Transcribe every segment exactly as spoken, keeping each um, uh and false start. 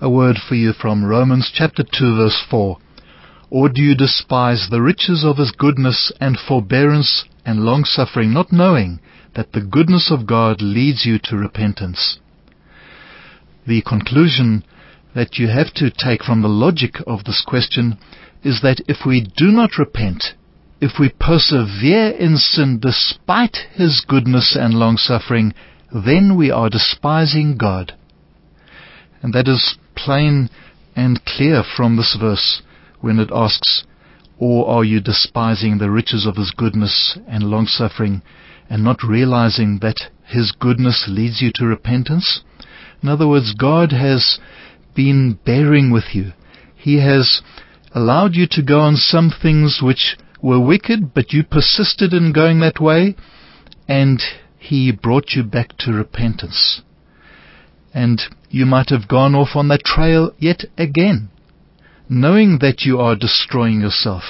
a word for you from Romans chapter two verse four. Or do you despise the riches of His goodness and forbearance and long-suffering, not knowing that the goodness of God leads you to repentance? The conclusion that you have to take from the logic of this question is that if we do not repent, if we persevere in sin despite His goodness and long-suffering, then we are despising God. And that is plain and clear from this verse when it asks, or are you despising the riches of His goodness and long-suffering and not realizing that His goodness leads you to repentance? In other words, God has been bearing with you. He has allowed you to go on some things which were wicked, but you persisted in going that way, and He brought you back to repentance. And you might have gone off on that trail yet again, knowing that you are destroying yourself.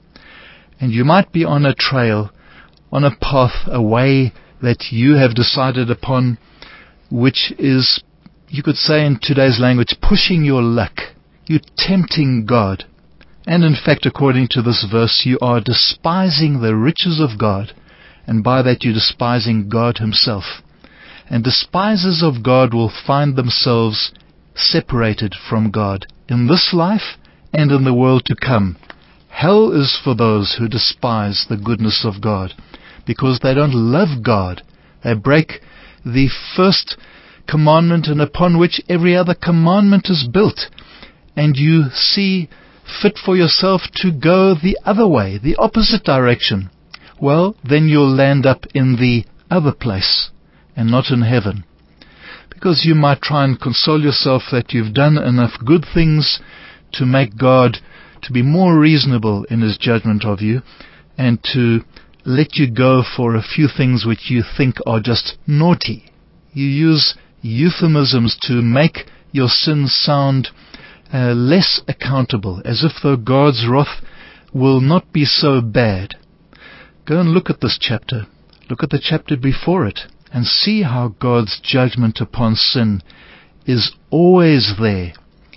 And you might be on a trail, on a path, a way that you have decided upon, which is, you could say in today's language, pushing your luck. You're tempting God. And in fact, according to this verse, you are despising the riches of God. And by that you're despising God Himself. And despisers of God will find themselves separated from God in this life and in the world to come. Hell is for those who despise the goodness of God, because they don't love God. They break the first commandment, and upon which every other commandment is built. And you see fit for yourself to go the other way, the opposite direction. Well, then you'll land up in the other place and not in heaven. Because you might try and console yourself that you've done enough good things to make God to be more reasonable in His judgment of you, and to let you go for a few things which you think are just naughty. You use euphemisms to make your sins sound uh, less accountable, as if though God's wrath will not be so bad. Go and look at this chapter. Look at the chapter before it, and see how God's judgment upon sin is always there.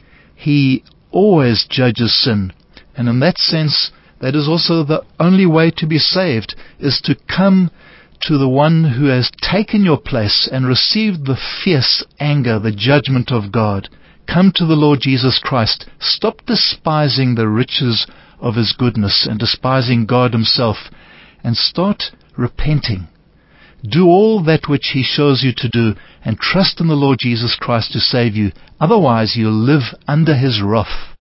He always judges sin. And in that sense, that is also the only way to be saved, is to come to the one who has taken your place and received the fierce anger, the judgment of God. Come to the Lord Jesus Christ. Stop despising the riches of His goodness and despising God Himself, and start repenting. Do all that which He shows you to do, and trust in the Lord Jesus Christ to save you. Otherwise you'll live under His wrath.